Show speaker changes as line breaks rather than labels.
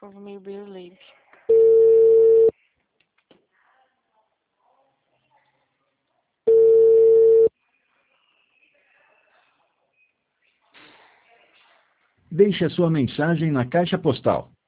povo meio beijo.
Deixe a sua mensagem na caixa postal